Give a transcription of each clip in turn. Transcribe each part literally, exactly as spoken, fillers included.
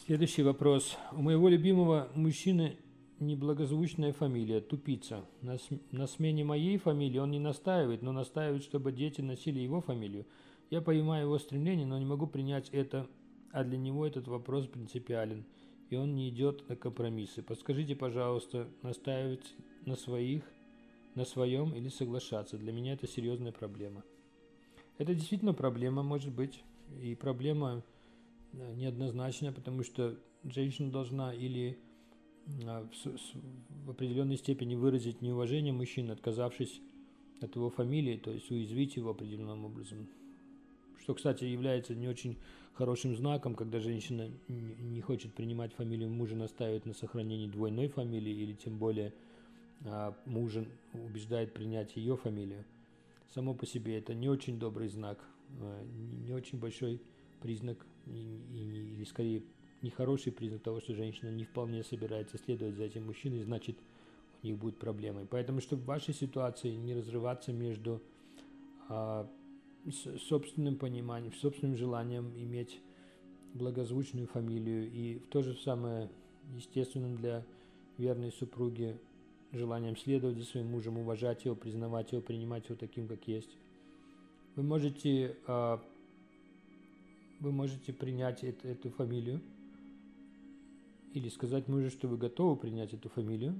Следующий вопрос. У моего любимого мужчины неблагозвучная фамилия, Тупица. На, см- на смене моей фамилии он не настаивает, но настаивает, чтобы дети носили его фамилию. Я понимаю его стремление, но не могу принять это, а для него этот вопрос принципиален, и он не идет на компромиссы. Подскажите, пожалуйста, настаивать на своих, на своем или соглашаться? Для меня это серьезная проблема. Это действительно проблема, может быть, и проблема э, неоднозначная, потому что женщина должна или а, в, с- в определенной степени выразить неуважение мужчины, отказавшись от его фамилии, то есть уязвить его определенным образом. Что, кстати, является не очень хорошим знаком, когда женщина не не хочет принимать фамилию мужа, настаивает на сохранении двойной фамилии, или тем более а, мужа убеждает принять ее фамилию. Само по себе это не очень добрый знак, а, не не очень большой признак, и- и- или скорее нехороший признак того, что женщина не вполне собирается следовать за этим мужчиной, значит, у них будут проблемы. Поэтому, чтобы в вашей ситуации не разрываться между а, с собственным пониманием, собственным желанием иметь благозвучную фамилию и в то же самое естественным для верной супруги желанием следовать за своим мужем, уважать его, признавать его, принимать его таким, как есть. Вы можете, а, вы можете принять это- эту фамилию или сказать мужу, что вы готовы принять эту фамилию,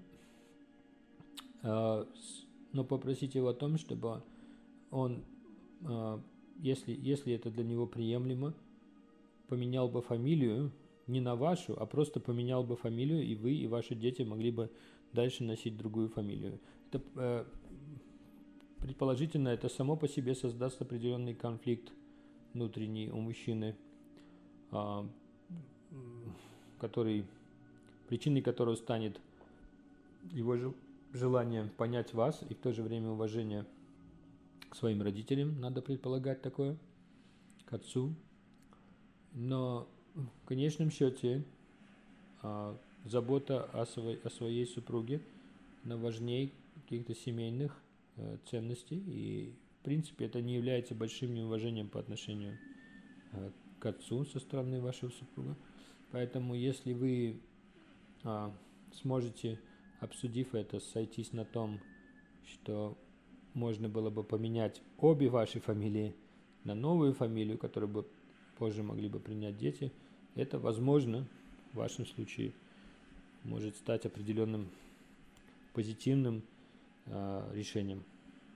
а, с- но попросить его о том, чтобы он, а, если, если это для него приемлемо, поменял бы фамилию не на вашу, а просто поменял бы фамилию, и вы, и ваши дети могли бы дальше носить другую фамилию. Это, э, предположительно, это само по себе создаст определенный конфликт внутренний у мужчины, а, м, который, причиной которого станет его жел- желание понять вас и в то же время уважение к своим родителям, надо предполагать такое, к отцу. Но в конечном счете а, забота о, своей, о своей супруге она важнее каких-то семейных э, ценностей, и в принципе это не является большим неуважением по отношению э, к отцу со стороны вашего супруга. Поэтому если вы а, сможете, обсудив это, сойтись на том, что можно было бы поменять обе ваши фамилии на новую фамилию, которую бы позже могли бы принять дети, это возможно в вашем случае может стать определенным позитивным э, решением.